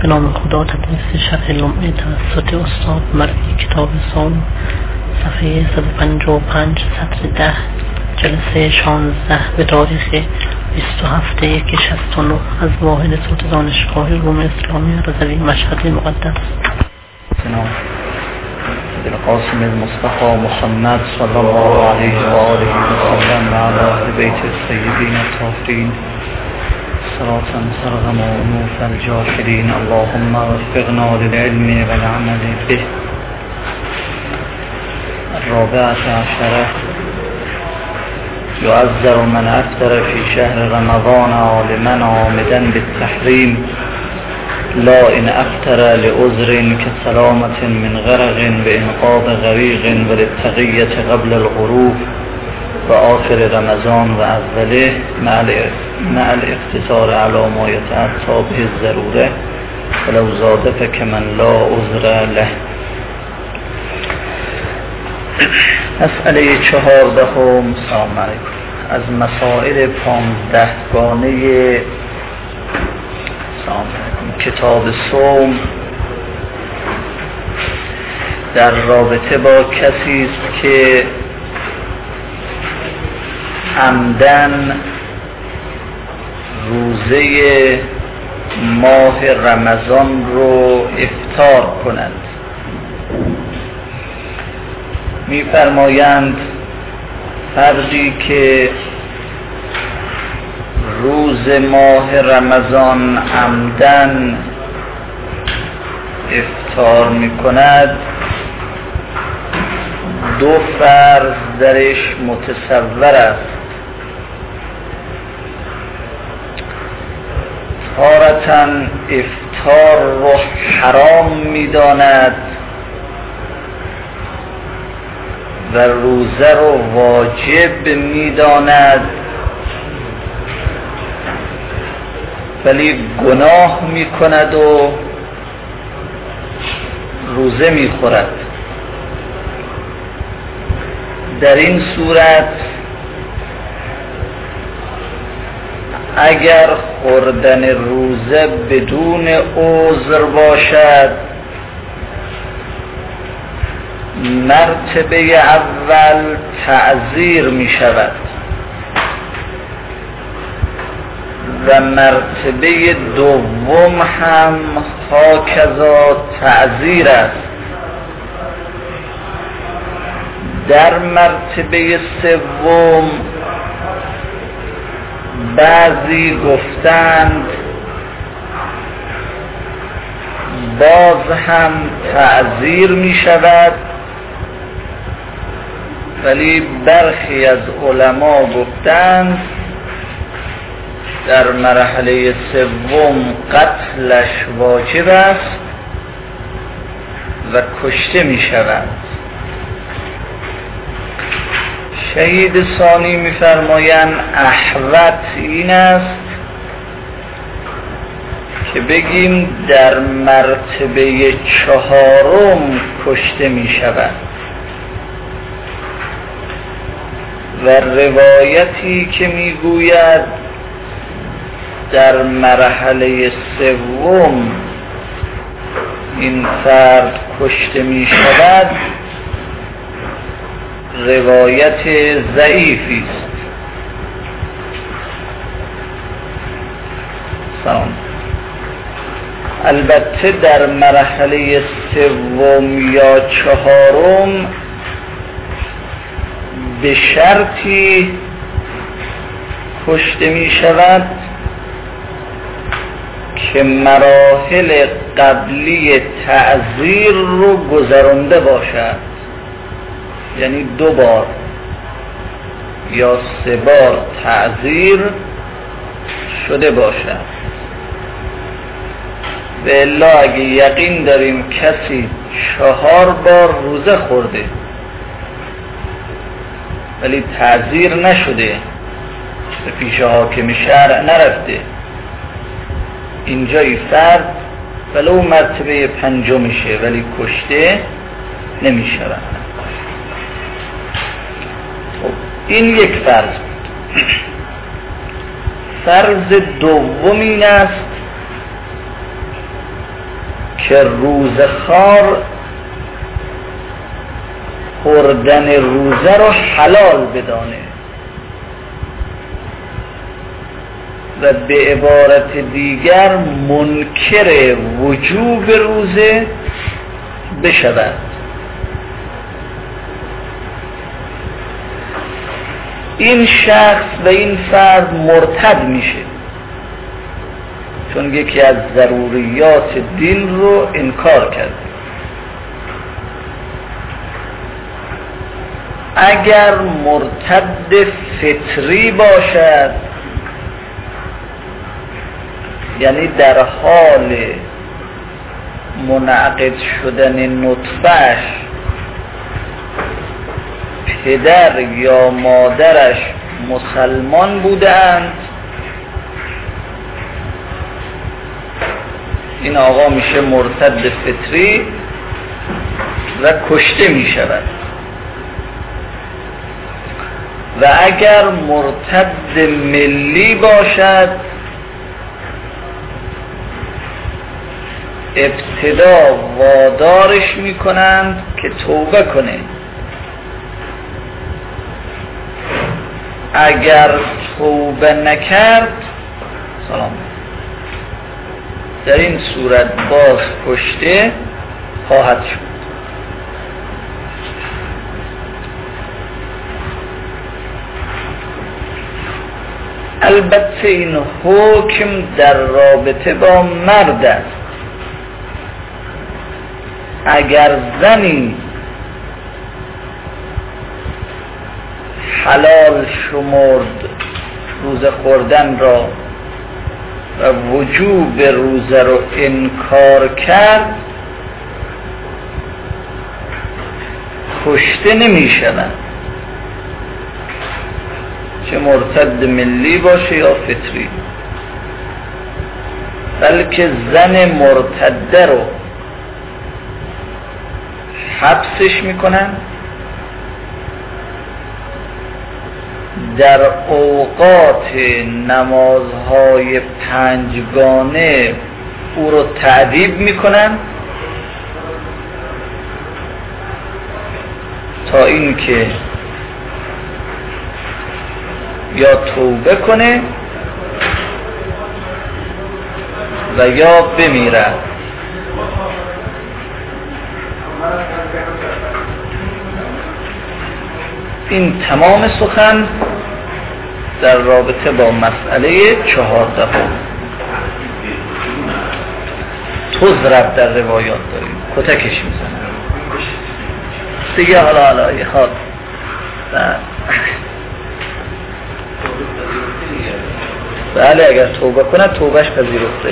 به نام خدا. تدریس شرح لمعه توسط استاد مرئی کتاب صوم، صفحه 155 سطر 10 جلسه 16 به تاریخ 27/1/69 از واحد صوت دانشگاه علوم اسلامی رضوی مشهد مقدس. القاسم المصطفى محمد صلى الله عليه وآله وسلم وعلى أهل بيت الطيبين الطاهرين صلاة ترغم أنوف الجاهلين. اللهم وفقنا للعلم والعمل به. 14 يعذر من أفطر في شهر رمضان عالما عامدا بالتحريم، لا إن أفطر لعذر كسلامة من غرق بإنقاذ غريق وللتقية قبل الغروب وآخر رمضان وأوله مع الاقتصار على ما يتأتى به الضرورة ولو زاد فكمن لا عذر له. مسئله 14. سلام علیکم. از مسائل 15 گانه کتاب صوم در رابطه با کسی است که عمدن روزه ماه رمضان رو افطار کند. می‌فرمایند فردی که روز ماه رمضان عمدن افطار می‌کند، دو فرض درش متصور است. تارةً افطار رو حرام می‌داند و روزه رو واجب می‌داند، ولی گناه می‌کند و روزه می‌خورد. در این صورت اگر خوردن روزه بدون عذر باشد، مرتبه اول تعزیر می شود و مرتبه دوم هم هاکذا تعزیر است. در مرتبه سوم بعضی گفتند باز هم تعزیر می شود، ولی برخی از علما گفتند در مرحله سوم قتلش واجب است و کشته می شود. شهید ثانی می فرمایند احوط این است که بگیم در مرتبه 4 کشته می شود و روایتی که می گوید در مرحله 3 این فرد کشته می شود روایت ضعیفی است. سلام. البته در مرحله 3 یا 4 به شرطی کشته می شود که مراحل قبلی تعزیر رو گذرانده باشد، یعنی 2 بار یا 3 بار تعزیر شده باشد. و الا اگه یقین داریم کسی 4 بار روزه خورده ولی تعزیر نشده، به پیش حاکم شرع نرفته، اینجای فرد ولو مرتبه 5 میشه ولی کشته نمیشود. این یک فرض. فرض دوم این است که روزخوار خوردن روزه رو حلال بدانه و به عبارت دیگر منکر وجوب روزه بشود. این شخص و این فرد مرتد میشه، چون یکی از ضروریات دین رو انکار کرد. اگر مرتد فطری باشد، یعنی در حال منعقد شدن نطفه‌اش پدر یا مادرش مسلمان بودند، این آقا میشه مرتد فطری و کشته میشود. و اگر مرتد ملی باشد، ابتدا وادارش میکنند که توبه کنه. اگر توبه نکرد، سلام، در این صورت باز کشته خواهد شد. البته این حکم در رابطه با مرد است. اگر زنی حلال شمرد روزه خوردن را و وجوب روزه رو انکار کرد، کشته نمی شود، چه مرتد ملی باشه یا فطری، بلکه زن مرتده رو حبسش میکنن، در اوقات نمازهای پنجگانه او رو تعذیب میکنن تا اینکه یا توبه کنه و یا بمیره. این تمام سخن در رابطه با مسئله 14. تضرب در روایات داریم، کتکش میزنن دیگه. حالا یه خواد بله، اگر توبه کنه توبهش پذیرفته،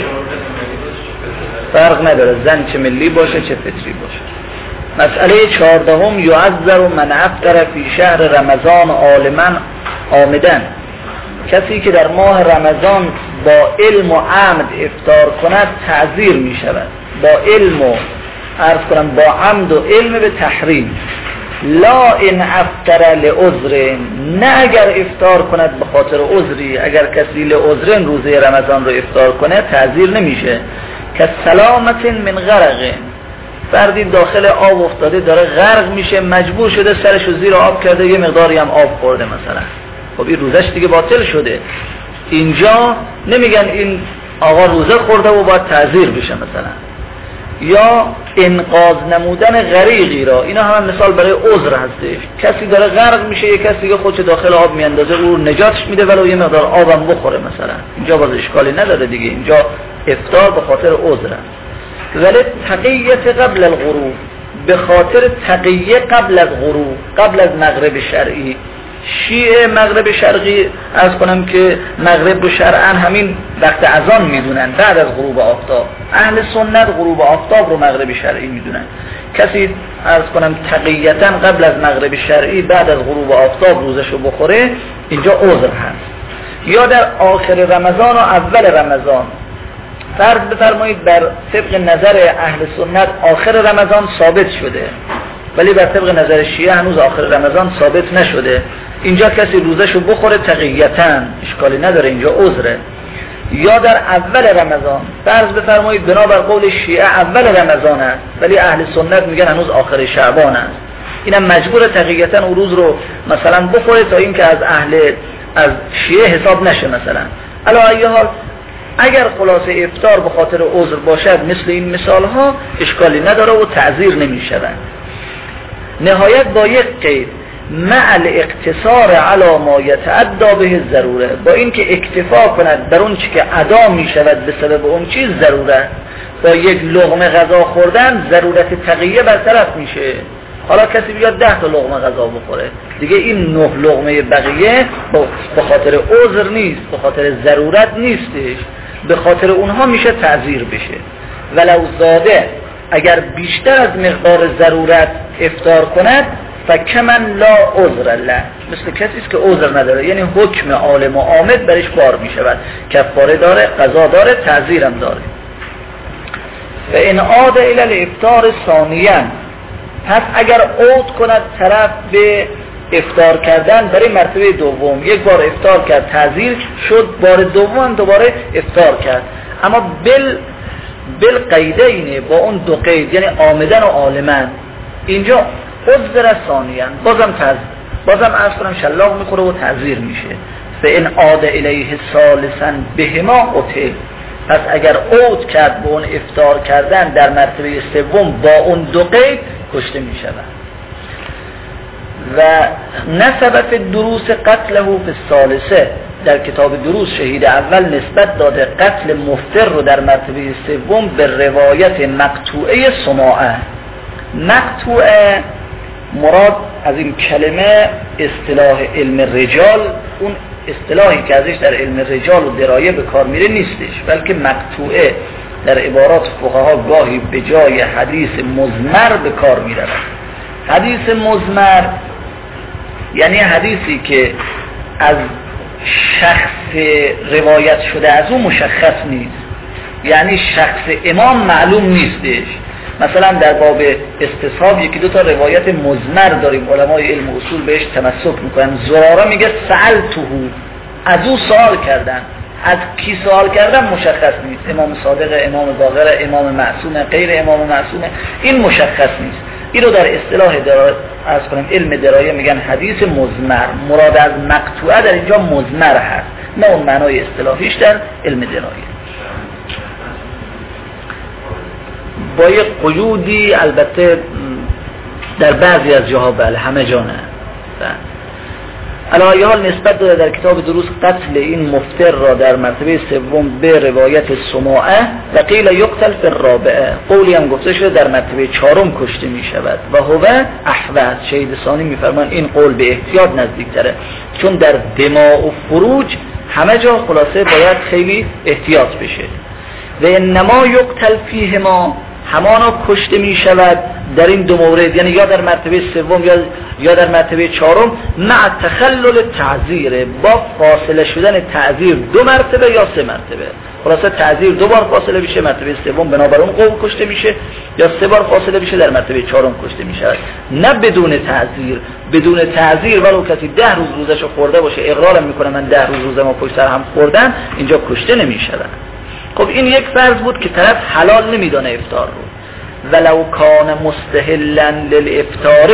فرق نداره زن چه ملی باشه چه فطری باشه. مسئله 14: یعذر من افطر فی شهر رمضان عامداً. کسی که در ماه رمضان با علم و عمد افطار کند تعزیر می شود. با علم و عرض کنم با عمد و علم به تحریم. لا ان افطر لعذر، نه اگر افطار کند به خاطر عذری. اگر کسی لعذر روزه رمضان رو افطار کنه تعزیر نمیشه. که سلامت من غرق، فردی داخل آب افتاده داره غرق میشه، مجبور شده سرشو زیر آب کرده، یه مقداری هم آب خورده مثلا، خب این روزش دیگه باطل شده. اینجا نمیگن این آقا روزه خورده و باید تعزیر بشه مثلا. یا انقاذ نمودن غریقی را، اینا هم مثال برای عذر هستش. کسی داره غرق میشه، یه کسی دیگه خودش داخل آب میاندازه، او نجاتش میده ولو یه مقدار آبم بخوره مثلا. اینجا باز اشکالی نداره دیگه، اینجا افطار به خاطر عذر است. ولی تقیت قبل الغروب، به خاطر تقیه قبل از غروب، قبل از مغرب شرعی. شیعه مغرب شرقی عرض کنم که مغرب رو شرعاً همین وقت اذان میدونن، بعد از غروب آفتاب. اهل سنت غروب آفتاب رو مغرب شرعی میدونن. کسی عرض کنم تقیتاً قبل از مغرب شرعی بعد از غروب آفتاب روزشو بخوره، اینجا عذر هست. یا در آخر رمضان و اول رمضان، فرض بفرمایید بر طبق نظر اهل سنت آخر رمضان ثابت شده، ولی بر طبق نظر شیعه هنوز آخر رمضان ثابت نشده. اینجا کسی روزشو بخوره تقیتاً، اشکالی نداره، اینجا عذره. یا در اول رمضان، فرض بفرمایید بنابر قول شیعه اول رمضان است ولی اهل سنت میگن هنوز آخر شعبان است، اینم مجبور تقیتا اون روز رو مثلا بخوره تا این که از شیعه حساب نشه. مثلا علی ای حال اگر خلاصه افطار به خاطر عذر باشد مثل این مثال ها اشکالی نداره و تعذیر نمی شود. نهایت با یک قید، مع الاقتصار علی ما یتعدی به ضروره، با این که اکتفا کند در اون چی که ادا می شود به سبب اون چیز ضرورت. با یک لقمه غذا خوردن ضرورت تقیه برطرف میشه. حالا کسی بیاد 10 تا لقمه غذا بخوره دیگه، این 9 لقمه بقیه به خاطر عذر نیست، به خاطر ضرورت نیستش، به خاطر اونها میشه تعذیر بشه. ولو زاده، اگر بیشتر از مقدار ضرورت افطار کند فکمن لا عذر له، مثل کسی است که عذر نداره، یعنی حکم عالم و عامد برش بار میشود، کفاره داره، قضا داره، تعذیرم داره. و ان عاد الی الافطار ثانیا، پس اگر عود کند طرف به افطار کردن برای مرتبه دوم، یک بار افطار کرد تعذیر شد، بار دوم دوباره افطار کرد، اما بالقیدین، با اون دو قید، یعنی عامدن و عالمن. اینجا عذر ثانیا، بازم عرض کنم شلاق میخوره و تعذیر میشه. فان عاد الیه ثالثا بهما قتل، پس اگر عود کرد به اون افطار کردن در مرتبه سوم با اون دو قید کشته می شود. و نسبت دروس قتله فی الثالثه، در کتاب دروس شهید اول نسبت داده قتل مفتر رو در مرتبه سوم به روایت مقطوعه سماعه. مقطوعه مراد از این کلمه اصطلاح علم رجال، اون اصطلاحی که ازش در علم رجال و درایه به کار میره نیستش، بلکه مقطوعه در عبارات فقها گاهی به جای حدیث مضمر به کار میره. حدیث مضمر یعنی حدیثی که از شخص روایت شده از اون مشخص نیست، یعنی شخص امام معلوم نیستش. مثلا در باب استصحاب یکی دو تا روایت مضمر داریم، علمای علم اصول بهش تمسک میکنن. زراره میگه سألته، از او سوال کردن، از کی سوال کردن مشخص نیست، امام صادق، امام باقر، امام معصوم، غیر امام معصوم، این مشخص نیست. این رو در اصطلاح از کنیم علم درایه میگن حدیث مضمر. مراد از مقطوعه در اینجا مضمر هست، نه اون معنای اصطلاحیش در علم درایه. با یک قیودی البته در بعضی از جاها، بله همه جا نه. علی حال نسبت داده در کتاب دروس قتل این مفتر را در مرتبه سوم به روایت سماعه و قیل یقتل فی الرابعه، قولی هم گفته شده در مرتبه چهارم کشته می شود. و هو احوط، شهید ثانی می فرمان این قول به احتیاط نزدیک تره، چون در دماء و فروج همه جا خلاصه باید خیلی احتیاط بشه. و انما یقتل فیهما، همانا کشته می شود در این دو مورد، یعنی یا در مرتبه سوم یا در مرتبه چهارم، مع تخلل تعذیر، با فاصله شدن تعذیر 2 مرتبه یا 3 مرتبه. خلاصه تعذیر 2 بار فاصله بشه، مرتبه سوم بنابر اون قول کشته میشه، یا 3 بار فاصله بشه در مرتبه چهارم کشته میشه. نه بدون تعذیر. بدون تعذیر ولو کسی 10 روز روزشو خورده باشه، اقرارم میکنه من 10 روز روزمو پشت سر هم خوردم، اینجا کشته نمیشه. خب این یک فرض بود که طرف حلال نمیدانه افطار رو. ولو کان مستحلا للافطار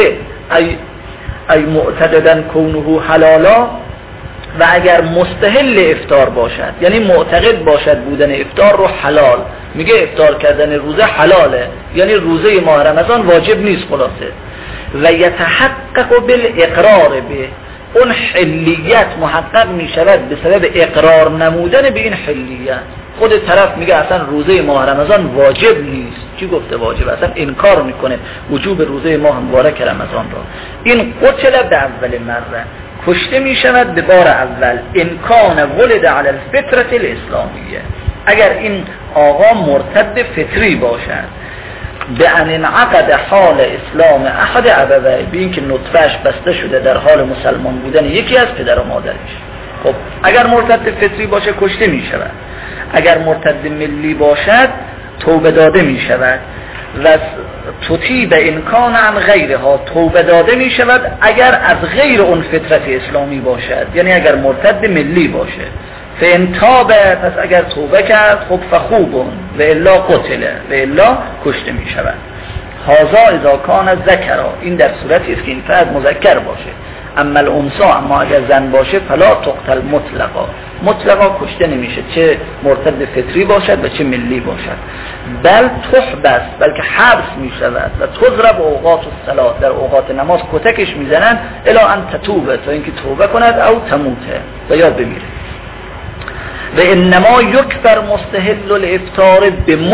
ای معتقدن کونه حلالا، و اگر مستحل افطار باشد یعنی معتقد باشد بودن افطار رو حلال، میگه افطار کردن روزه حلاله، یعنی روزه ماه رمضان واجب نیست خلاصه. و یتحقق بالاقرار به، اون حلیت محقق می شود به سبب اقرار نمودن به این حلیت. خود طرف میگه اصلا روزه ماه رمضان واجب نیست. کی گفته واجب؟ اصلا انکار میکنه وجوب روزه ماه مبارک رمضان را. این قتل به اول مره، کشته می شود به بار اول. امکان ولد علی الفطرة الاسلامیه، اگر این آقا مرتد فطری باشد، به ان انعقد حال اسلام احد ابویه، به این که نطفهش بسته شده در حال مسلمان بودن یکی از پدر و مادرش. خب اگر مرتد فطری باشه کشته می شود، اگر مرتد ملی باشد توبه داده می شود. و تطیب امکان عن غیرها، توبه داده می شود اگر از غیر اون فطرت اسلامی باشد، یعنی اگر مرتد ملی باشه. فان تاب، پس اگر توبه کرد خب فخوبون و الا قتله و الا کشته می شود. هذا اذا کان ذکرا، این در صورتی است که این فرد مذکر باشه. اما الانثى، اما اگر زن باشه فلا تقتل مطلقا کشته نمیشه، چه مرتد فطری باشد و چه ملی باشد. بل تحبس، بلکه حبس میشود و تضرب اوقات الصلاه، در اوقات نماز کتکش میزنن الی ان تتوبه، تا اینکه توبه کند، او تموته، و یا بمیره. و انما یکفر مستحل الافطار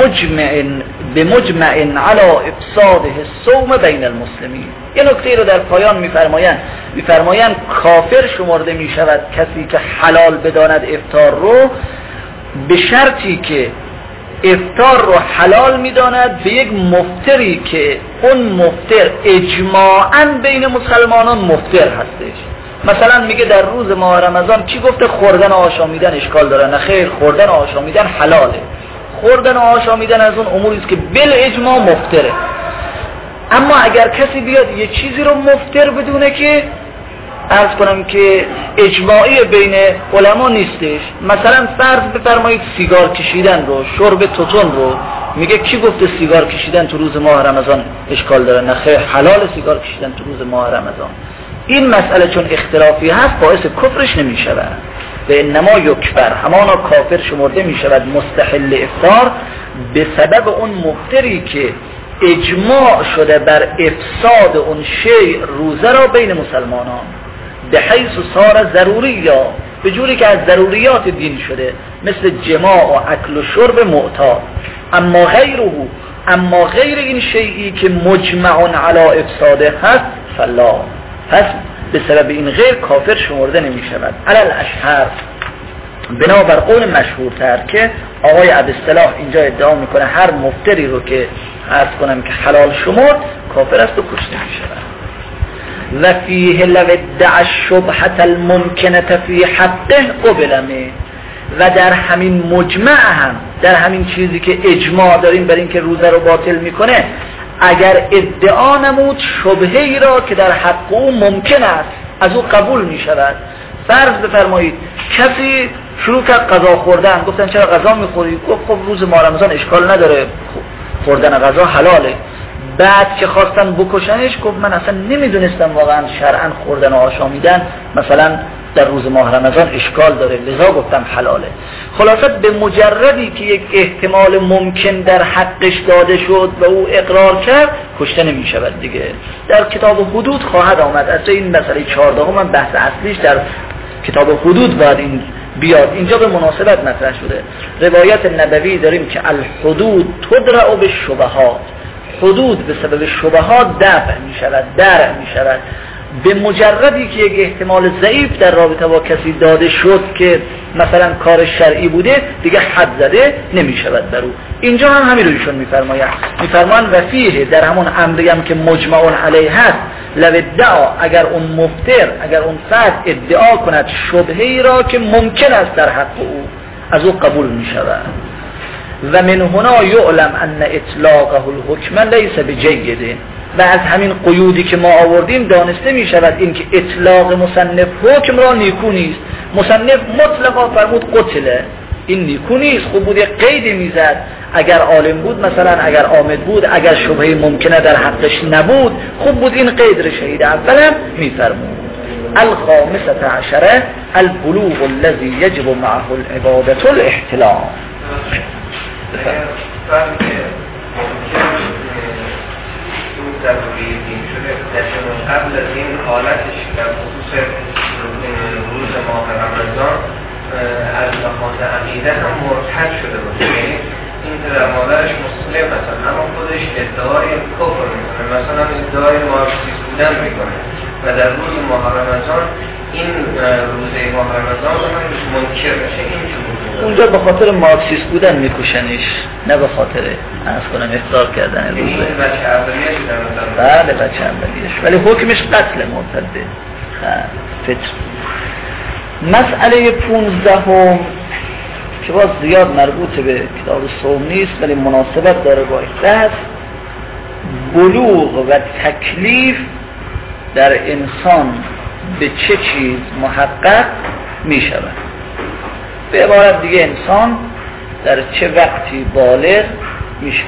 بمجمع علی افساده الصوم بین المسلمین. یه نکته رو در پایان میفرمایند کافر شمرده می شود کسی که حلال بداند افطار رو، به شرطی که افطار رو حلال میداند به یک مفطری که اون مفطر اجماعاً بین مسلمانان مفطر هستش. مثلا میگه در روز ماه رمضان کی گفته خوردن و آشامیدن اشکال داره؟ نه خیر، خوردن و آشامیدن حلاله. خوردن و آشامیدن از اون اموری است که بالاجماع مفطره. اما اگر کسی بیاد یه چیزی رو مفطر بدونه که عرض کنم که اجماعی بین علما نیستش، مثلا فرض بفرمایید سیگار کشیدن رو، شرب توتون رو، میگه کی گفته سیگار کشیدن تو روز ماه رمضان اشکال داره؟ نه خیر، حلال سیگار کشیدن تو روز ماه رمضان. این مسئله چون اختلافی هست باعث کفرش نمی شود. و انما یکفر، همانا کافر شمرده می شود مستحل افطار به سبب اون مفطری که اجماع شده بر افساد اون شیء روزه را بین مسلمانان، به حیث صار ضروری، یا به جوری که از ضروریات دین شده، مثل جماع و اکل و شرب معتاد. اما غیر این شیئی که مجمع علی افساده هست فلا، پس به سبب این غیر کافر شمرده نمی شود. علل اشهر، بنابر قول مشهورتر که آقای عبدالصلاح اینجا ادعا میکنه هر مفطری رو که عرض کنم که حلال شمرد کافر است و کشته می شود. و فیه لو ادعى الشبهة الممکنة فی حقه قبل منه، و در همین مجمع هم، در همین چیزی که اجماع داریم بر این که روزه رو باطل میکنه، اگر ادعا نمود شبهه ای را که در حق او ممکن است از او قبول می شود. فرض بفرمایید کسی شروع کرد غذا خوردن، گفتن چرا غذا میخوری؟ گفت خب روز ماه رمضان اشکال نداره، خوردن غذا حلاله. بعد که خواستن بکشنش گفت من اصلا نمیدونستم واقعا شرعا خوردن و آشامیدن مثلا در روز ماه رمضان اشکال داره، لذا گفتم حلاله. خلاصه به مجردی که یک احتمال ممکن در حقش داده شد و او اقرار کرد کشته نمی شود دیگه. در کتاب حدود خواهد آمد، اصلا این مسئله 14 من بحث اصلیش در کتاب حدود باید این بیاد، اینجا به مناسبت مطرح شده. روایت نبوی داریم که الحدود تدرع بالشبهات، حدود به سبب شبهات دفع می شود، درع می شود. به مجردی که یک احتمال ضعیف در رابطه با کسی داده شد که مثلا کار شرعی بوده دیگه حد زده نمی شود بر او. اینجا هم همین رو ایشون میفرمایند و فیه، در همون امری هم که مجمع علیه هست، لو ادعا، اگر اون مفتر، اگر اون فرد ادعا کند شبهه‌ای را که ممکن است در حق او، از او قبول می شود. و من هنا یعلم ان اطلاقه الحکم لیس بجیده، و از همین قیودی که ما آوردیم دانسته می شود این که اطلاق مصنف حکم را نیکو نیست. مصنف مطلقا فرمود قتله، این نیکو نیست. خوب بود یک قیدی میزد، اگر عالم بود مثلا، اگر عامد بود، اگر شبهه ممکنه در حقش نبود، خوب بود این قید را شهید اولا میفرمود. الخامسة عشره البلوغ الذي يجب معه العبادة الاحتلام. ضروری دین شده قبل از این حالتش در خصوص روز ماه رمضان از لحاظ عقیده هم مرتد شده باشه، یعنی این پدر مادرش مسلم مثلا اما خودش ادعای کفر میکنه، مثلا ادعای مارکسیست بودن میکنه و در روز ماه رمضان این روزه ماه رمضان هم منکر بشه، این اونجا به خاطر مارکسیست بودن میکشنش، نه به خاطر عرض کنم احضار کردن روزه. این بچه اولیش بله بچه اولیش، ولی حکمش قتل مرتده فطر. مسئله 15 که باز زیاد مربوط به کتاب صوم نیست ولی مناسبت داره با بحث، بلوغ و تکلیف در انسان به چه چیز محقق می شود. به عبارت دیگه انسان در چه وقتی بالغ میشه.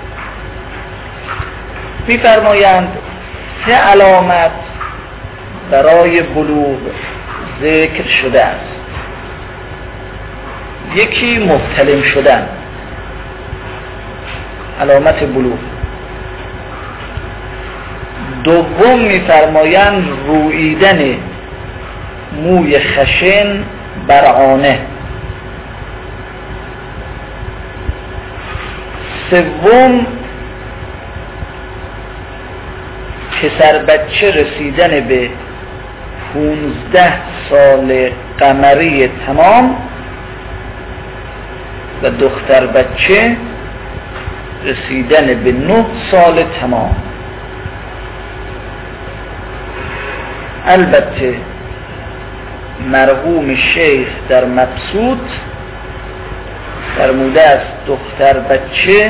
میفرمایند 3 علامت برای بلوغ ذکر شده است. یکی محتلم شدن، علامت بلوغ. دوم میفرمایند روییدن موی خشن بر آنه. سوم پسر بچه رسیدن به 15 سال قمری تمام و دختر بچه رسیدن به 9 سال تمام. البته مرحوم شیخ در مبسوط فرموده است دختر بچه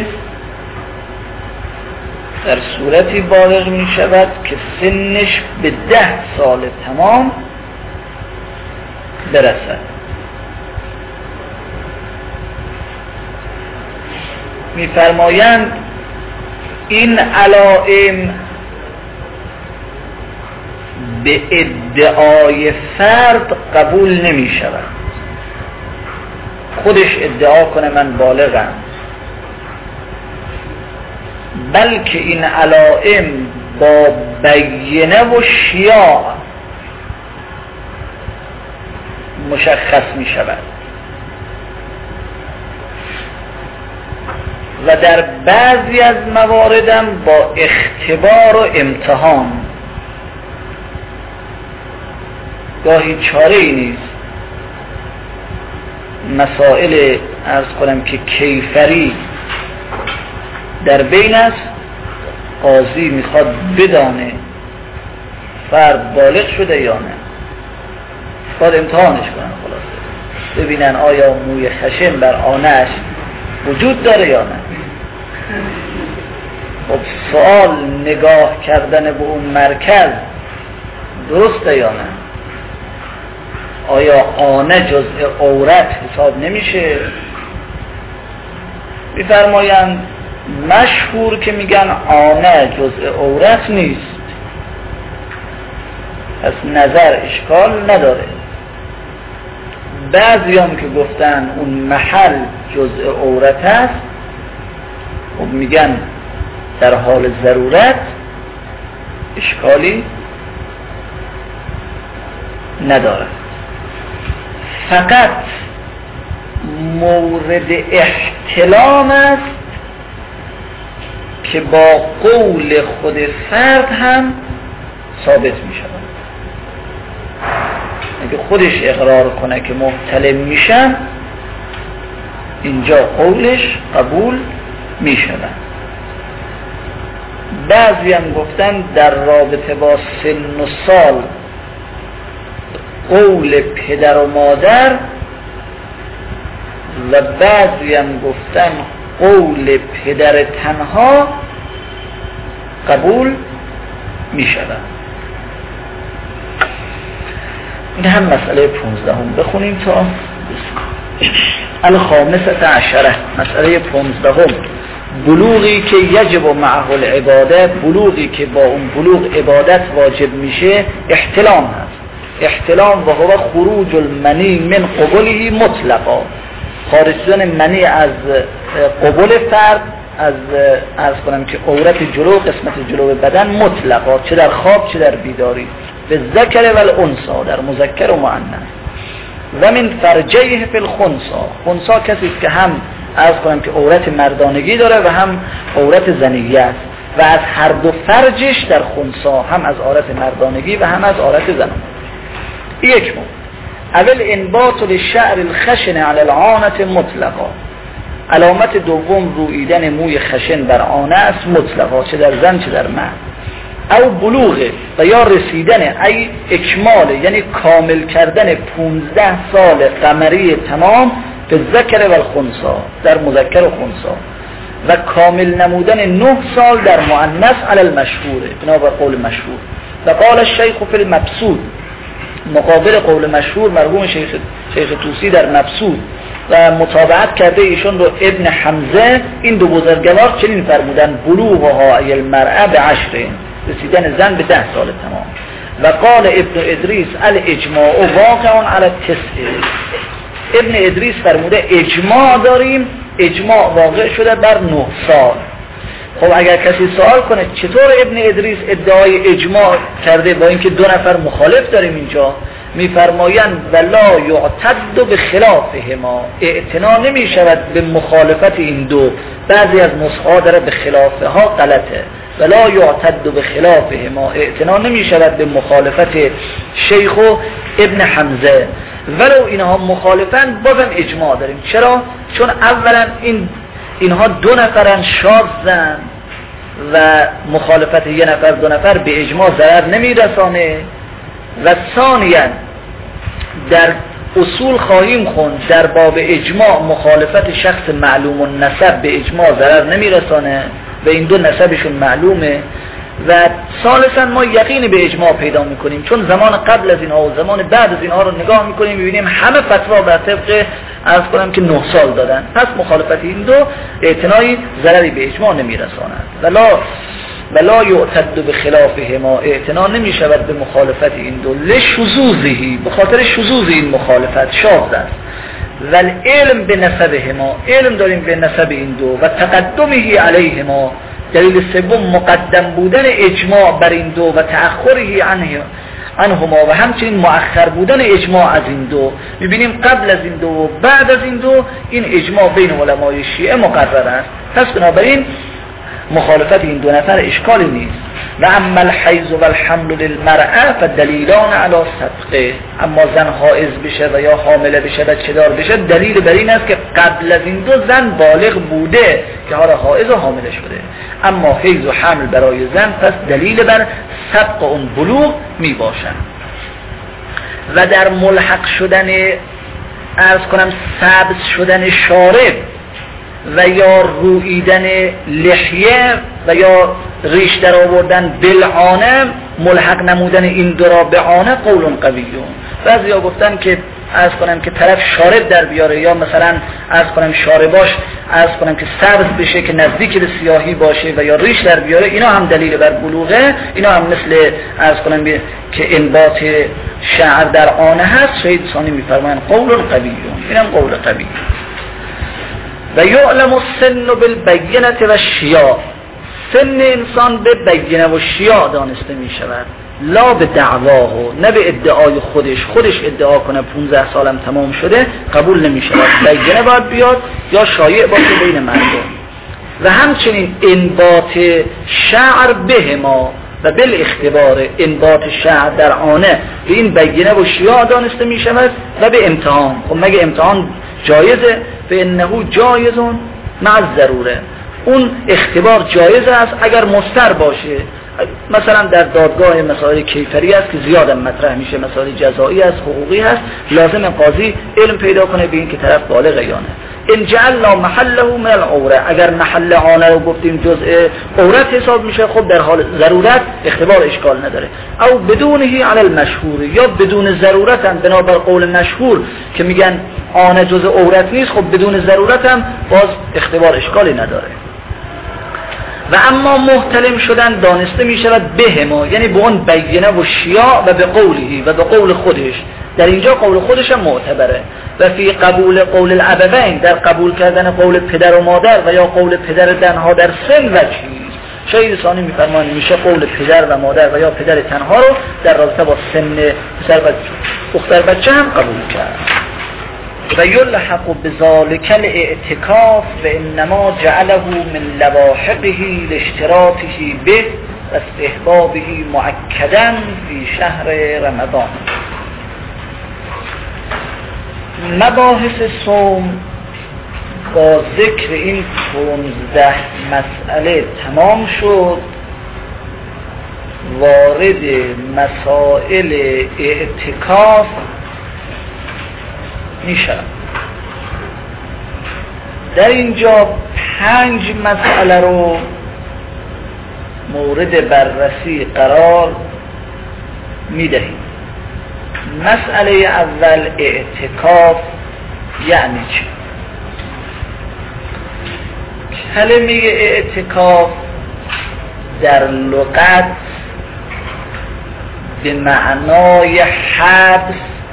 در صورتی بالغ می شود که سنش به 10 سال تمام برسد. می فرمایند این علائم به ادعای فرد قبول نمی شود. خودش ادعا کنه من بالغم، بلکه این علائم با بینه و شیاع مشخص می شود و در بعضی از مواردم با اختبار و امتحان. گاهی چاره ای نیست مسائل عرض کنم که کیفری در بین است، قاضی میخواد بدانه فرد بالغ شده یا نه، باید امتحانش کنن، خلاصه ببینن آیا موی خشن بر آنش وجود داره یا نه. خب سوال نگاه کردن به اون مرکز درسته یا نه؟ آیا آنه جزء عورت حساب نمیشه؟ میفرمایند مشهور که میگن آنه جزء عورت نیست، پس نظر اشکال نداره. بعضی هم که گفتن اون محل جزء عورت است، خب میگن در حال ضرورت اشکالی نداره، فقط مورد احتلام است که با قول خود فرد هم ثابت می شود. اگه خودش اقرار کنه که محتلم میشم، اینجا قولش قبول می شود. بعضی هم گفتن در رابطه با سن و سال قول پدر و مادر، و بعضی هم گفتن قول پدر تنها قبول می شود. این هم مسئله 15 بخونیم تا الخامسة عشره. مسئله 15 بلوغی که یجب معه العباده، بلوغی که با اون بلوغ عبادت واجب میشه احتلام هست. احتلام و هو خروج المنی من قبله مطلقا، خارج شدن منی از قبل فرد، از عرض کنم که عورت جلو، قسمت جلو بدن مطلقا، چه در خواب چه در بیداری، به ذکر و الانثى، در مذکر و مؤنث. و من فرجیه فی الخنثى، خنثى کسی که هم عرض کنم که عورت مردانگی داره و هم عورت زنیه است، و از هر دو فرجش در خنثى، هم از عورت مردانگی و هم از عورت زنانگی. یک مورد اول انبات للشعر الخشن علی العانة مطلقا، علامت دوم رویدن موی خشن بر آنه است مطلقا، چه در زن چه در مرد. او بلوغه و یا رسیدن ای اکمال، یعنی کامل کردن 15 سال قمری تمام به ذکر و الخنثى، در مذکر و خنثى، و کامل نمودن 9 سال در مؤنث علی المشهور، بنا بر قول مشهور. و قال الشیخ فی المبسوط، مقابل قول مشهور مرحوم شیخ طوسی در مبسوط و متابعت کرده ایشون رو ابن حمزه، این دو بزرگوار چنین فرمودن بلوغها ای المرأة ب10، رسیدن زن به 10 سال تمام. و قال ابن ادریس الاجماع واقع علی 9. ابن ادریس فرموده اجماع داریم، اجماع واقع شده بر 9 سال. خب اگر کسی سوال کنه چطور ابن ادریس ادعای اجماع کرده با اینکه 2 نفر مخالف داریم اینجا، میفرمایند ولا یعتد بخلافهما، اعتنا نمی شود به مخالفت این دو. بعضی از نسخه‌ها داره به خلافها غلطه، ولا یعتد بخلافهما، اعتنا نمی شود به مخالفت شیخ و ابن حمزه. ولو اینها مخالفن بازم اجماع داریم. چرا؟ چون اولا اینها 2 نفرن شاذن و مخالفت 1 نفر 2 نفر به اجماع ضرر نمیرسانه. و ثانیاً در اصول خواهیم خوند در باب اجماع مخالفت شخص معلوم النسب به اجماع ضرر نمیرسانه و این 2 نسبشون معلومه. و ثالثاً ما یقین به اجماع پیدا میکنیم چون زمان قبل از اینها و زمان بعد از اینها رو نگاه میکنیم میبینیم همه فتوا بر طبق عرض کنم که 9 سال دادن. پس مخالفت این 2 اعتنایی ضرری به اجماع نمیرساند. ولا یعتد بخلافهما، اعتنا نمی شود به مخالفت این 2 لشذوذه، به خاطر شذوذ این مخالفت شاذ است. ول علم به نسبهما، علم داریم به نسب این 2 و تقدمه علیهما. دلیل سوم مقدم بودن اجماع بر این 2 و تأخره عنهما و همچنین مؤخر بودن اجماع از این 2. میبینیم قبل از این 2 و بعد از این 2 این اجماع بین علمای شیعه مقرر است. پس بنابراین مخالفت این 2 نفر اشکالی نیست. و اما الحیض و الحمل للمرأة فدلیلان علی صدقه، اما زن حائض بشه و یا حامله بشه و چدار بشه دلیل بر این است که قبل از این 2 زن بالغ بوده که حالا حائض و حامله شده. اما حیض و حمل برای زن پس دلیل بر صدق اون بلوغ می باشن. و در ملحق شدن عرض کنم سبز شدن شارب و یا رویدن لحیه و یا ریش در آوردن بالعانه، ملحق نمودن این 2 را به عانه قول قویون. بعضیا گفتن که عرض کنم که طرف شارب در بیاره یا مثلا عرض کنم شارباش عرض کنم که سبز بشه که نزدیک به سیاهی باشه و یا ریش در بیاره، اینا هم دلیل بر بلوغه. اینا هم مثل عرض کنم که انبات شعر در عانه هست. شهید ثانی میفرمایند قول قویون، اینم قول قوی. و یعلم السن بالبینه و شیاع، سن انسان به بینه و شیاع دانسته می شود، لا به دعواه، نه به ادعای خودش ادعا کنه 15 سالم تمام شده قبول نمی شود. بینه باید بیاد یا شایع باشه بین مردم. و همچنین انبات شعر به ما و بالاختبار، انبات شعر در آنه به این بینه و شیاع دانسته می شود و به امتحان. خب مگه امتحان جایزه؟ به انه جایزون مع ضروره، اون اختبار جایز است اگر مستر باشه. مثلا در دادگاه مسائل کیفری است که زیاد مطرح میشه، مسائل جزایی است، حقوقی هست، لازم قاضی علم پیدا کنه به این که طرف بالغ یا نه. ان جعلنا محله من العوره، اگر محل عانه رو گفتیم جزء عورت حساب میشه، خب در حال ضرورت اختبار اشکال نداره. او بدونه علی المشهور، یا بدون ضرورت هم بنابر قول مشهور که میگن عانه جزء عورت نیست، خب بدون ضرورت هم باز اختبار اشکالی نداره. و اما محتلم شدن دانسته می شود به ما، یعنی به اون بینه و شیاع و به قولی و به قول خودش. در اینجا قول خودش هم معتبره. و فی قبول قول الابوین، در قبول کردن قول پدر و مادر و یا قول پدر تنها در سن و چیز. شهید ثانی میفرمایند میشه قول پدر و مادر و یا پدر تنها رو در رابطه با سن پسر و دختر بچه هم قبول کرد. و یلحق بذالک الاعتکاف و انما جعله من لواحقه لاشتراطه به و استحبابه مؤکدا فی شهر رمضان. مباحث صوم با ذکر این 15 مسئله تمام شد. وارد مسائل اعتکاف میشه. در اینجا 5 مسئله رو مورد بررسی قرار میدهیم. مسئله اول اعتکاف یعنی چی؟ کلمه اعتکاف در لغت به معنای حبس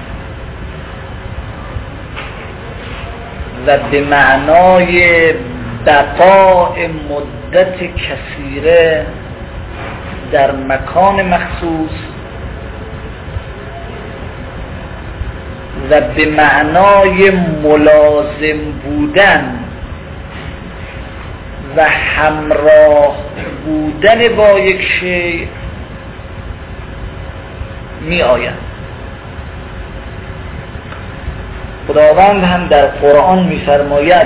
و به معنای بقاء مدت کثیره در مکان مخصوص و به معنای ملازم بودن و همراه بودن با یک شیء می آید. خداوند هم در قرآن می فرماید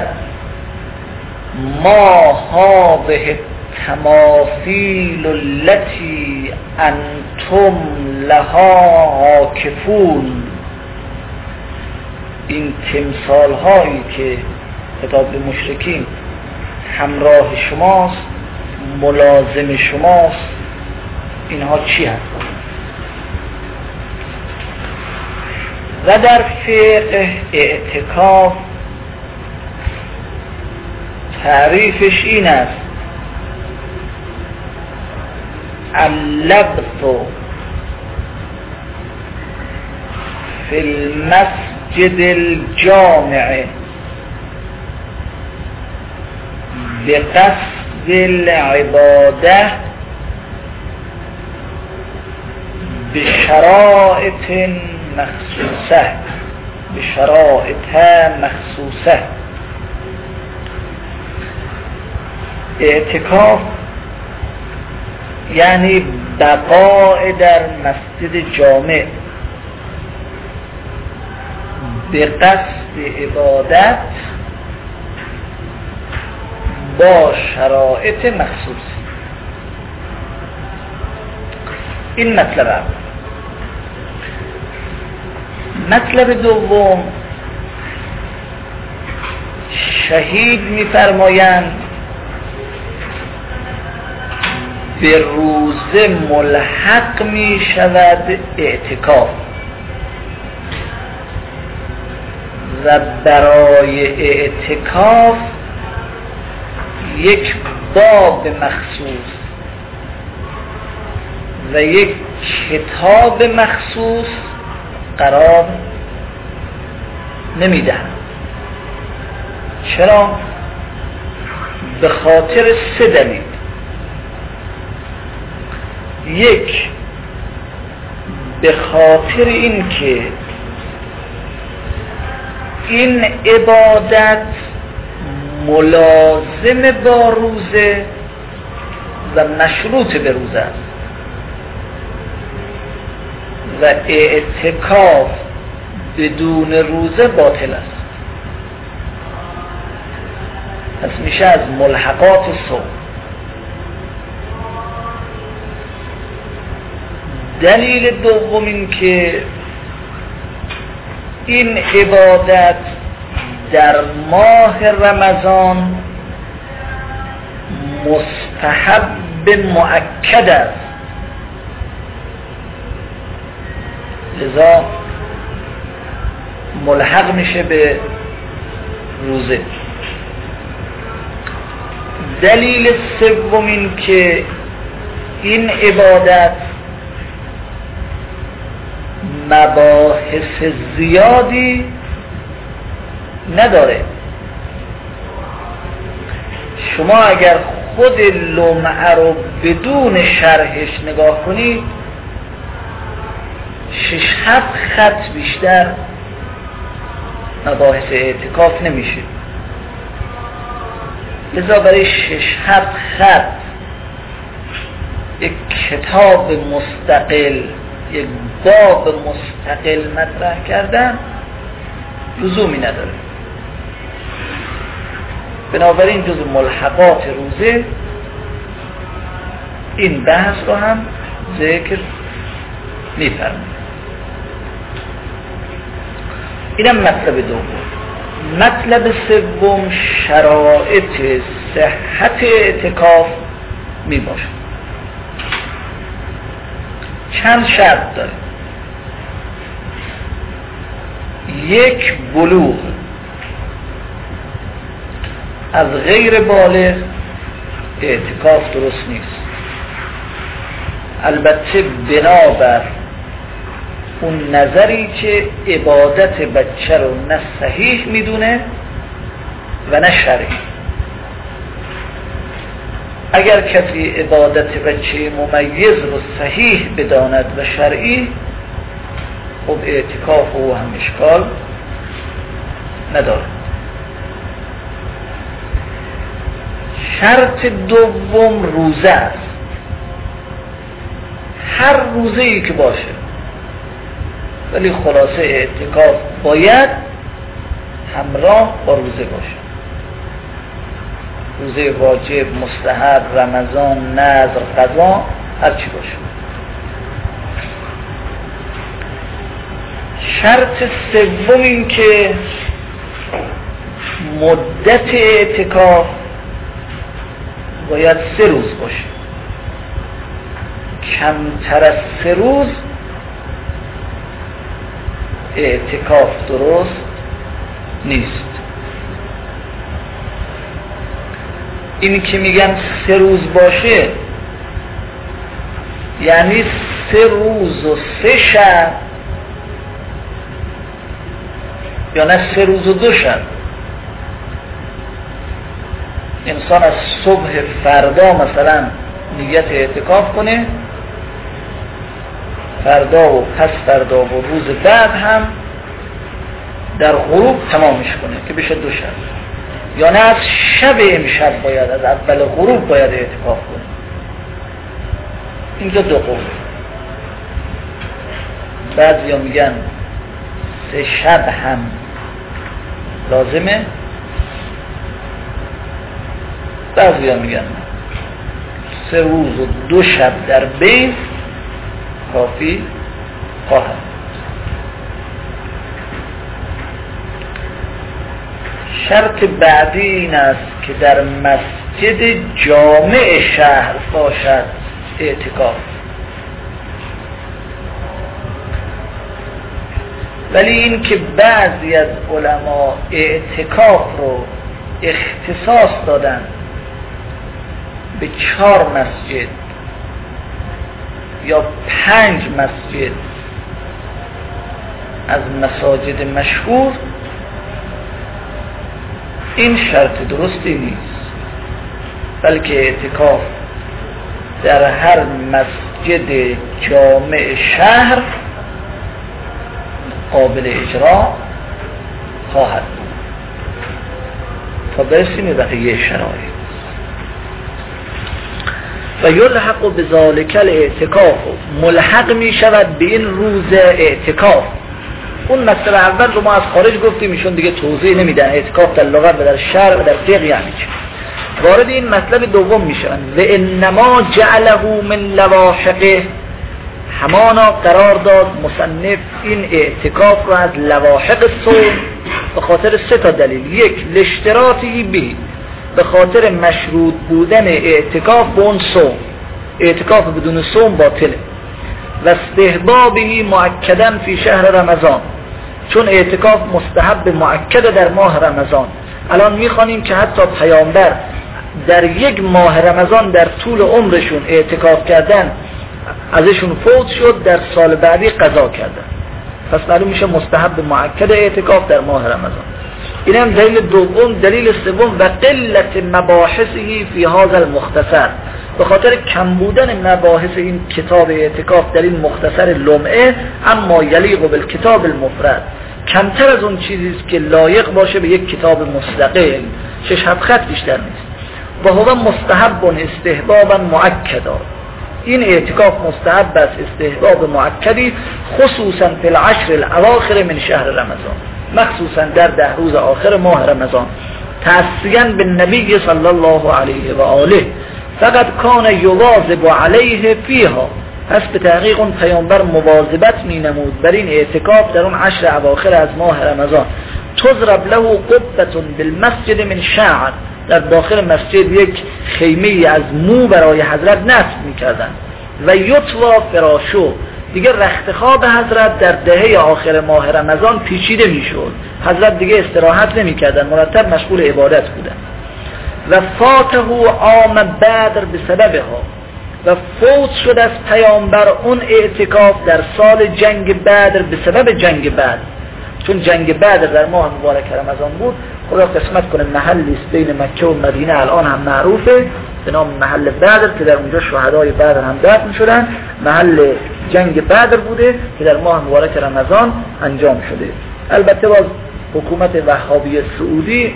ما هذه التماثیل التي انتم لها عاکفون، این تمثال هایی که خطاب به مشرکین همراه شماست، ملازم شماست، اینها چی هست؟ و در فقه اعتکاف تعریفش این است: اللبث فی المسجد الجامع بقصد العباده بشرائط مخصوصه مخصوصه. اعتکاف یعنی بقاء در مسجد جامع به قصد عبادت با شرایط مخصوص. این مطلب اول. مطلب دوم، شهید می‌فرمایند به روزه ملحق می شود اعتکاف و برای اعتکاف یک باب مخصوص و یک کتاب مخصوص قرار نمی دهند. چرا؟ به خاطر 3 دلیل. یک، به خاطر این که این عبادت ملازم با روزه و مشروط به روزه است و اعتکاف بدون روزه باطل است. پس میشه از ملحقات صوم. دلیل دوم این که این عبادت در ماه رمضان مستحب مؤکد است، لذا ملحق میشه به روزه. دلیل سوم این که این عبادت مباحث زیادی نداره. شما اگر خود لمعه رو بدون شرحش نگاه کنید 6-7 خط بیشتر مباحث اعتکاف نمیشه. لذا برای 6-7 خط یک کتاب مستقل، یک باب مستقل مطرح کردن لزومی نداره. بنابراین جز ملحقات روزه این بحث رو هم ذکر می‌فرماید. اینم مطلب دوم. مطلب سوم شرایط صحت اعتکاف می باشد. چند شرط داره. یک بلوغ از غیر بالغ اعتکاف درست نیست. البته بنابر اون نظری که عبادت بچه رو نه صحیح میدونه و نه شرعی. اگر کسی عبادت بچه ممیز رو صحیح بداند و شرعی، خب اعتکاف او هم اشکال نداره. شرط دوم روزه است. هر روزه ای که باشه، ولی خلاصه اعتکاف باید همراه با روزه باشه. روزه واجب، مستحب، رمضان، نذر، قضا، هر چی باشه. شرط سوم این که مدت اعتکاف باید 3 روز باشه. کمتر از 3 روز اعتکاف درست نیست. این که میگن 3 روز باشه یعنی 3 روز و 3 شب، یا نه 3 روز و 2 شب. انسان از صبح فردا مثلا نیت اعتکاف کنه، فردا و پس فردا و روز بعد هم در غروب تمامش کنه که بشه 2 شب. یا نه از شب امشب باید، از اول غروب باید اعتکاف کنه. اینجا 2 قول. بعضیا میگن 3 شب هم لازمه، بعضیا میگن 3 روز و 2 شب در بین کافی خواهد. شرط بعدی این است که در مسجد جامع شهر باشد اعتکاف. ولی این که بعضی از علما اعتکاف رو اختصاص دادن به 4 مسجد یا 5 مسجد از مساجد مشهور، این شرط درستی نیست، بلکه اعتکاف در هر مسجد جامع شهر قابل اجرا خواهد بود تا برسیم بقیه شرایط. و یلحق بذالک الاعتکاف، ملحق می شود به این روز اعتکاف. اون مسئله اول رو ما از خارج گفتیم، ایشون دیگه توضیح نمیدن اعتکاف در لغت و در شرع و در فقه یعنی چی. وارد این مطلب دوم میشن. و انما جعله من لواحقه، همانا قرار داد مصنف این اعتکاف رو از لواحق صوم به خاطر 3 تا دلیل. 1 لاشتراطی به خاطر مشروط بودن اعتکاف به اون صوم. اعتکاف بدون صوم باطله. و استحبابی مؤکدن فی شهر رمضان، چون اعتکاف مستحب مؤکد در ماه رمضان. الان میخوانیم که حتی پیامبر در 1 ماه رمضان در طول عمرشون اعتکاف کردن، ازشون فوت شد، در سال بعدی قضا کردن. پس معلوم میشه مستحب مؤکد اعتکاف در ماه رمضان. این هم دلیل دوم. دلیل سوم و قلت مباحثه فی هذا المختصر، به خاطر کم بودن مباحث این کتاب اعتکاف در این مختصر لمعه، اما یلیق بالکتاب المفرد، کمتر از اون چیزی است که لایق باشه به یک کتاب مستقل، 6-7 خط بیشتر نیست. و هو مستحب استحبابا مؤکدا، این اعتکاف مستحب است استحباب مؤکدی، خصوصا فی العشر الاواخر من شهر رمضان، مخصوصا در 10 روز آخر ماه رمضان، تأسیاً به نبی صلی الله علیه و آله، فقط کان یواظب علیه فیها، پس به تحقیق اون پیامبر مواظبت می نمود بر این اعتکاف در اون 10 اواخر از ماه رمضان. تضرب له قبة بالمسجد من شعر، در داخل مسجد یک خیمه از مو برای حضرت نصب می کردن. و یطوا فراشو، دیگه رختخواب حضرت در دهه آخر ماه رمضان پیچیده میشد. حضرت دیگه استراحت نمی‌کردن، مرتب مشغول عبادت بودن. و فاته عام بدر بسببها، و فوت شد از پیامبر اون اعتکاف در سال جنگ بدر به سبب جنگ بدر، چون جنگ بدر در ماه مبارک رمضان بود. خدا قسمت کنه محلی است بین مکه و مدینه الان هم معروفه به نام محل بدر که در اونجا شهدای بدر هم دفن شدن. محل جنگ بدر بوده که در ماه مبارک رمضان انجام شده. البته باز حکومت وهابی سعودی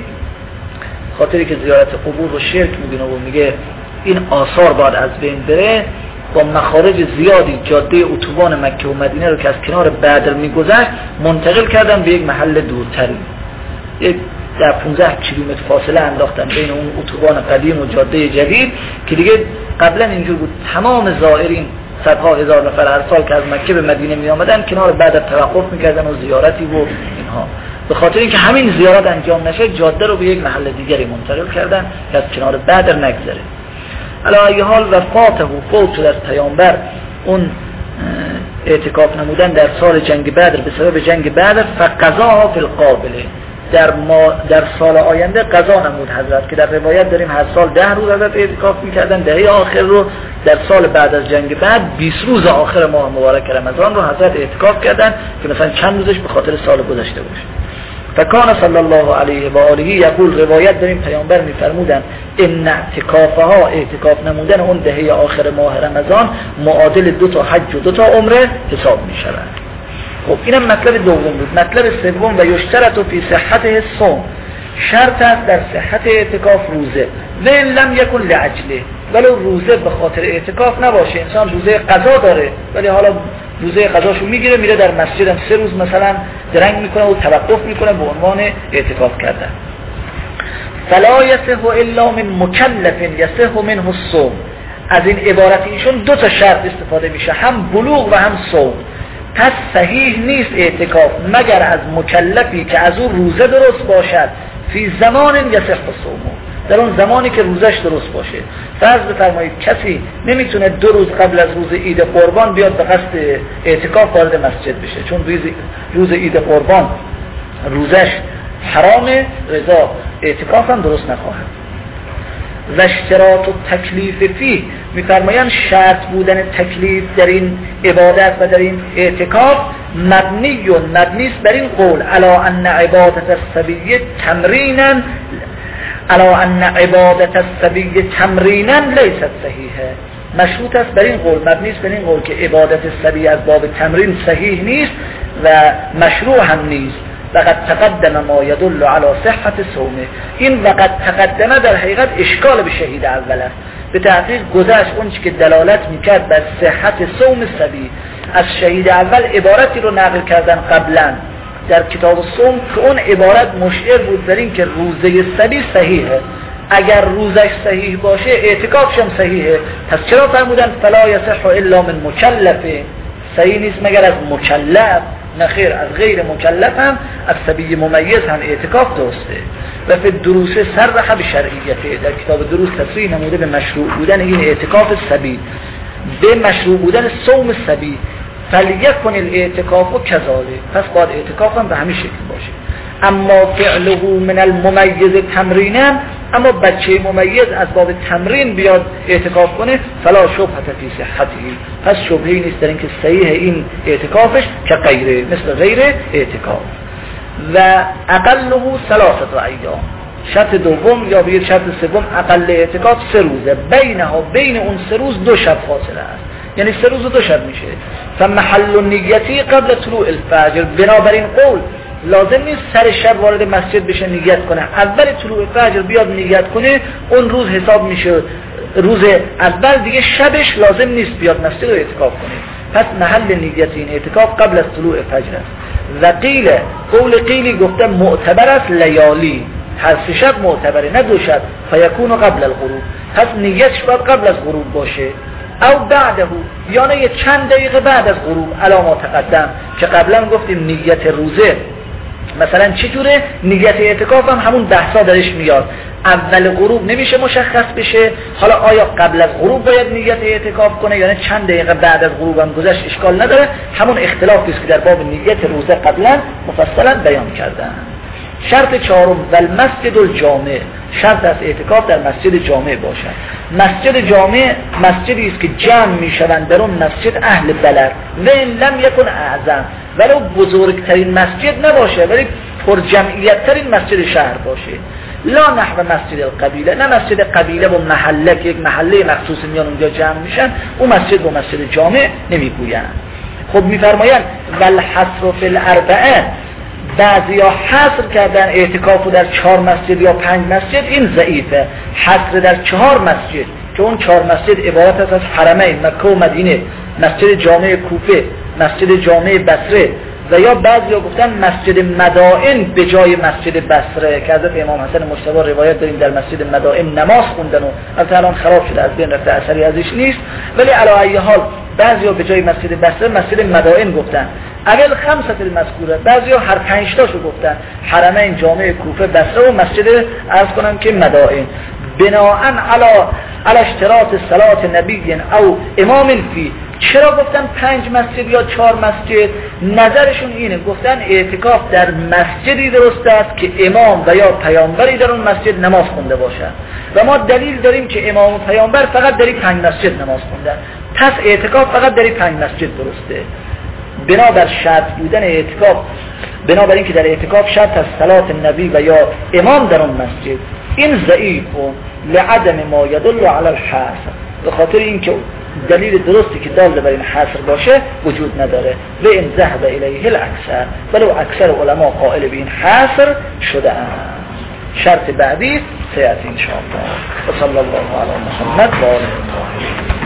خاطری که زیارت قبور رو شرک می‌دونه و میگه این آثار باید از بین بره، با مخارج زیادی جاده اتوبان مکه و مدینه رو که از کنار بدر میگذشت منتقل کردن به یک محل دورتری. یک در 15 کیلومتر فاصله انداختن بین اون اتوبان قدیم و جاده جدید که دیگه قبلا اینجور بود تمام زائرین صدها هزار نفر هر سال که از مکه به مدینه می آمدن کنار بدر توقف میکردن و زیارتی و اینها. به خاطر اینکه همین زیارت انجام نشه جاده رو به یک محل دیگری منتقل کردن که از کنار بدر نگذره. علی ای حال وفاته و فوت شد از پیامبر اون اعتکاف نمودن در سال جنگ بدر به سبب جنگ بدر. فقضاها فی القابله، در سال آینده قضا نمود حضرت که در روایت داریم هر سال 10 روز حضرت اعتکاف میکردن، دهه آخر رو در سال بعد از جنگ بعد 20 روز آخر ماه مبارک رمضان رو حضرت اعتکاف کردن که مثلا چند روزش به خاطر سال گذشته باشه. فکان صلی الله علیه و آله یقول، روایت داریم پیامبر میفرمودن ان اعتکافها، اعتکاف نمودن اون دهه آخر ماه رمضان معادل 2 تا حج و 2 تا عمره حساب میشود. خب اینم مطلب دوم بود. مطلب سوم و یشترط فی صحت الصوم، شرط است در صحت اعتکاف روزه. و ان لم یکن لعجله، ولو روزه به خاطر اعتکاف نباشه، انسان روزه قضا داره ولی حالا روزه قضاشو میگیره میره در مسجدم 3 روز مثلا درنگ میکنه و توقف میکنه به عنوان اعتکاف کردن. فلا یصح الا من مکلف یصح منه الصوم، از این عبارت ایشون 2 تا شرط استفاده میشه، هم بلوغ و هم صوم. پس صحیح نیست اعتکاف مگر از مکلفی که از اون روزه درست باشد، فی زمان یصح صومه، در اون زمانی که روزش درست باشه. فرض بفرمایید کسی نمیتونه 2 روز قبل از روز عید قربان بیاد به قصد اعتکاف وارد مسجد بشه، چون روز عید قربان روزش حرامه، رضا اعتکاف هم درست نخواهد. و اشتراط التکلیف فیه، میفرمایند شرط بودن تکلیف در این عبادت و در این اعتکاف مبنی است بر این قول علا ان عبادت الصبی تمرینا لیست صحیحه، مشروط است بر این قول، مبنی است بر این قول که عبادت الصبی از باب تمرین صحیح نیست و مشروع هم نیست. وقد تقدم ما يدل على صحة صومه، این وقد تقدمه در حقیقت اشکال به شهید اول است. به تحقیق گذشت اون که دلالت میکرد بر صحت صوم صبی. از شهید اول عبارتی رو نقل کردن قبلا در کتاب الصوم که اون عبارت مشعر بود در این که روزه صبی صحیحه، اگر روزش صحیح باشه اعتکافش هم صحیحه. پس چرا فرمودن فلا یصح الا من مکلفه، صحیح نیست مگر از مکلف؟ نخیر، از غیر مکلف هم از صبی ممیز هم اعتکاف درسته. و فی دروس صرح بشرعیته، در کتاب دروس تصریح نموده به مشروع بودن این اعتکاف صبی، به مشروع بودن صوم صبی. فلیکن الاعتکاف و کذالک، پس باید اعتکاف هم به همین شکل باشه. اما فعله من الممیز تمرینا، اما بچه ممیز از باب تمرین بیاد اعتکاف کنه، فلا شبهه فی صحته، پس شبهه‌ای نیست در اینکه صحیح این اعتکافش که غیره، مثل غیر اعتکاف. و اقله 3 ایام، شرط دوم یا به شرط سوم اقل اعتکاف 3 روزه، بین اون 3 روز 2 شب فاصله است، یعنی 3 روز و 2 شب میشه. فمحل النیتی قبل طلوع الفجر، بنابراین قول لازم نیست سر شب وارد مسجد بشه نیت کنه، اول طلوع فجر بیاد نیت کنه، اون روز حساب میشه روز اول، دیگه شبش لازم نیست بیاد مسجد رو اعتکاف کنه. پس محل نیت این اعتکاف قبل از طلوع فجر است. و قول قیلی گفته معتبر است لیالی، هر 3 شب معتبره نه 2 شب، فیکون قبل الغروب، پس نیتش باید قبل از غروب باشه، او بعده، یعنی یه چند دقیقه بعد از غروب، علا ما تقدم که قبلا گفتیم نیت روزه مثلا چجوره؟ نیت اعتکاف هم همون بحثا درش میاد. اول غروب نمیشه مشخص بشه، حالا آیا قبل از غروب باید نیت اعتکاف کنه یا نه چند دقیقه بعد از غروب هم گذشت اشکال نداره. همون اختلافی است که در باب نیت روزه قبلا مفصلا بیان کردن. شرط چهارم والمسجد الجامع، شرط از اعتکاف در مسجد جامع باشد. مسجد جامع مسجدی است که جمع میشوند در اون مسجد اهل بلد و ان لم یکن اعظم، ولو بزرگترین مسجد نباشه ولی پر جمعیت ترین مسجد شهر باشه. لا نحو مسجد القبیله، نه مسجد قبیله و محله که یک محله مخصوص میان اونجا جمع میشن، اون مسجد و مسجد جامع نمیگویند. خب میفرمایند والحصر فی الاربعه، بعضی ها حصر کردن اعتکافو در 4 مسجد یا 5 مسجد، این ضعیفه. حصر در 4 مسجد که اون 4 مسجد عبارت است از حرمین مکه و مدینه، مسجد جامع کوفه، مسجد جامع بصره، و یا بعضی ها گفتن مسجد مدائن به جای مسجد بصره که حضرت امام حسن مجتبی روایت داریم در مسجد مدائن نماز خوندن و البته الان خراب شده از بین رفته، اثری ازش نیست، ولی علی ای حال بعضی ها به جای مسجد بصره مسجد مدائن گفتن. اول خمسه المذکوره، بعضی ها هر 5 تاشو گفتن، حرمین جامع کوفه بصره و مسجد عرض کنم که مدائن. بناءً علی اشتراط صلات نبی او امام فی. چرا گفتن 5 مسجد یا 4 مسجد؟ نظرشون اینه، گفتن اعتکاف در مسجدی درست است که امام و یا پیامبری در اون مسجد نماز خونده باشد و ما دلیل داریم که امام و پیامبر فقط در 5 مسجد نماز خوندن، پس اعتکاف فقط در 5 مسجد درسته. بنابر شرط بودن اعتکاف، بنابر این که در اعتکاف شرط از صلات نبی و یا امام در اون مسجد، این ضعیف و لعدم ما یدل علی الحصر، به خاطر اینکه دلیل درستی که دال بر این حصر باشه وجود نداره. و این ذهب الیه الاکثر، ولو اکثر علما قائل به این حصر شده اند. شرط بعدی سیأتی ان شاء الله. و صلی الله علی محمد و آله.